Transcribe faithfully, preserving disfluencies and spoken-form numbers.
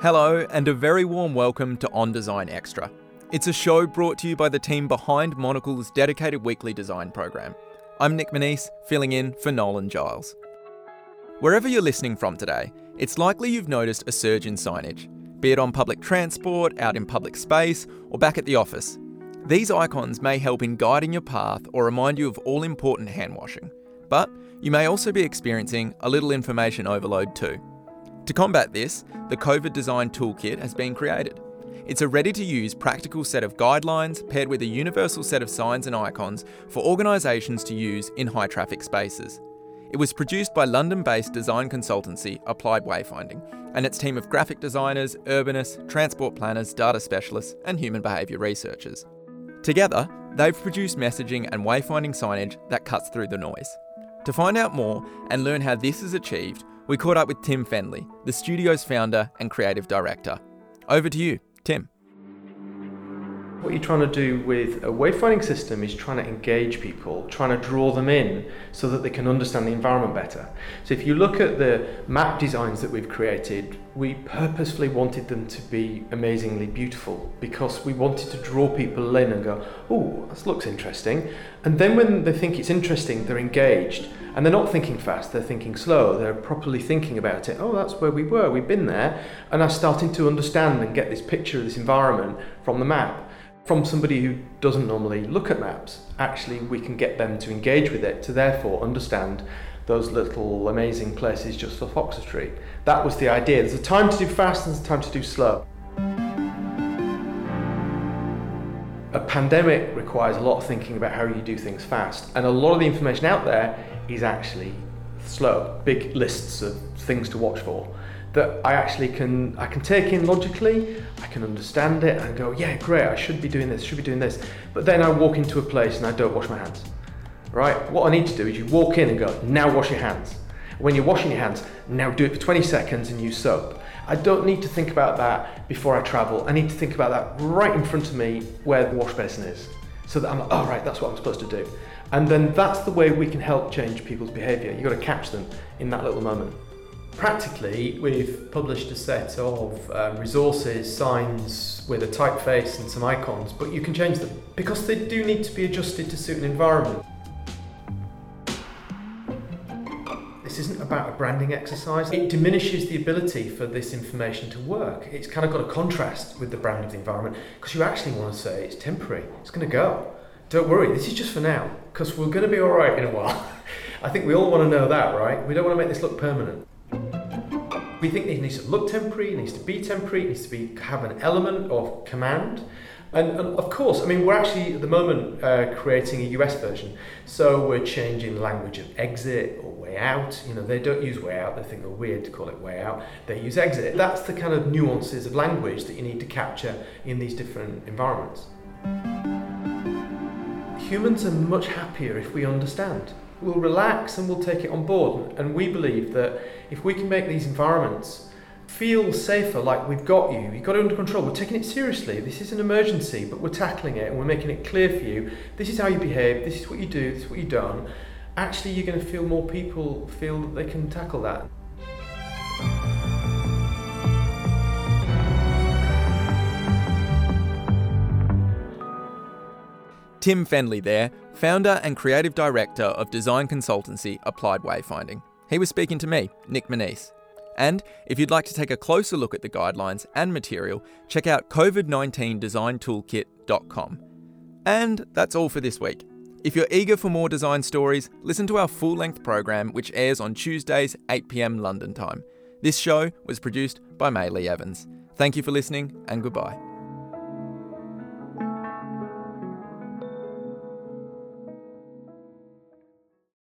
Hello, and a very warm welcome to On Design Extra. It's a show brought to you by the team behind Monocle's dedicated weekly design program. I'm Nick Manise, filling in for Nolan Giles. Wherever you're listening from today, it's likely you've noticed a surge in signage, be it on public transport, out in public space, or back at the office. These icons may help in guiding your path or remind you of all-important hand washing, but you may also be experiencing a little information overload too. To combat this, the COVID Design Toolkit has been created. It's a ready-to-use practical set of guidelines paired with a universal set of signs and icons for organisations to use in high-traffic spaces. It was produced by London-based design consultancy Applied Wayfinding and its team of graphic designers, urbanists, transport planners, data specialists and human behaviour researchers. Together, they've produced messaging and wayfinding signage that cuts through the noise. To find out more and learn how this is achieved, we caught up with Tim Fendley, the studio's founder and creative director. Over to you, Tim. What you're trying to do with a wayfinding system is trying to engage people, trying to draw them in so that they can understand the environment better. So if you look at the map designs that we've created, we purposefully wanted them to be amazingly beautiful because we wanted to draw people in and go, oh, this looks interesting. And then when they think it's interesting, they're engaged. And they're not thinking fast, they're thinking slow, they're properly thinking about it. Oh, that's where we were, we've been there. And are starting to understand and get this picture of this environment from the map. From somebody who doesn't normally look at maps, actually we can get them to engage with it, to therefore understand those little amazing places just off Oxford Street. That was the idea. There's a time to do fast and there's a time to do slow. A pandemic requires a lot of thinking about how you do things fast, and a lot of the information out there is actually slow, big lists of things to watch for that I actually can I can take in logically, I can understand it and go, yeah, great, I should be doing this, should be doing this. But then I walk into a place and I don't wash my hands. Right? What I need to do is you walk in and go, now wash your hands. When you're washing your hands, now do it for twenty seconds and use soap. I don't need to think about that before I travel. I need to think about that right in front of me where the wash basin is. So that I'm like, oh right, that's what I'm supposed to do. And then that's the way we can help change people's behaviour. You've got to catch them in that little moment. Practically, we've published a set of um, resources, signs with a typeface and some icons, but you can change them because they do need to be adjusted to suit an environment. This isn't about a branding exercise. It diminishes the ability for this information to work. It's kind of got a contrast with the brand of the environment because you actually want to say it's temporary, it's going to go. Don't worry, this is just for now because we're going to be all right in a while. I think we all want to know that, right? We don't want to make this look permanent. We think it needs to look temporary, it needs to be temporary, it needs to be have an element of command. And, and of course, I mean, we're actually at the moment uh, creating a U S version. So we're changing the language of exit or way out. You know, they don't use way out, they think we're weird to call it way out. They use exit. That's the kind of nuances of language that you need to capture in these different environments. Humans are much happier if we understand. We'll relax and we'll take it on board. And we believe that if we can make these environments feel safer, like we've got you, you've got it under control, we're taking it seriously, this is an emergency, but we're tackling it and we're making it clear for you, this is how you behave, this is what you do, this is what you don't, actually you're going to feel more people feel that they can tackle that. Tim Fendley there, founder and creative director of design consultancy Applied Wayfinding. He was speaking to me, Nick Manise. And if you'd like to take a closer look at the guidelines and material, check out covid nineteen design toolkit dot com. And that's all for this week. If you're eager for more design stories, listen to our full-length program which airs on Tuesdays, eight p.m. London time. This show was produced by May Lee Evans. Thank you for listening and goodbye.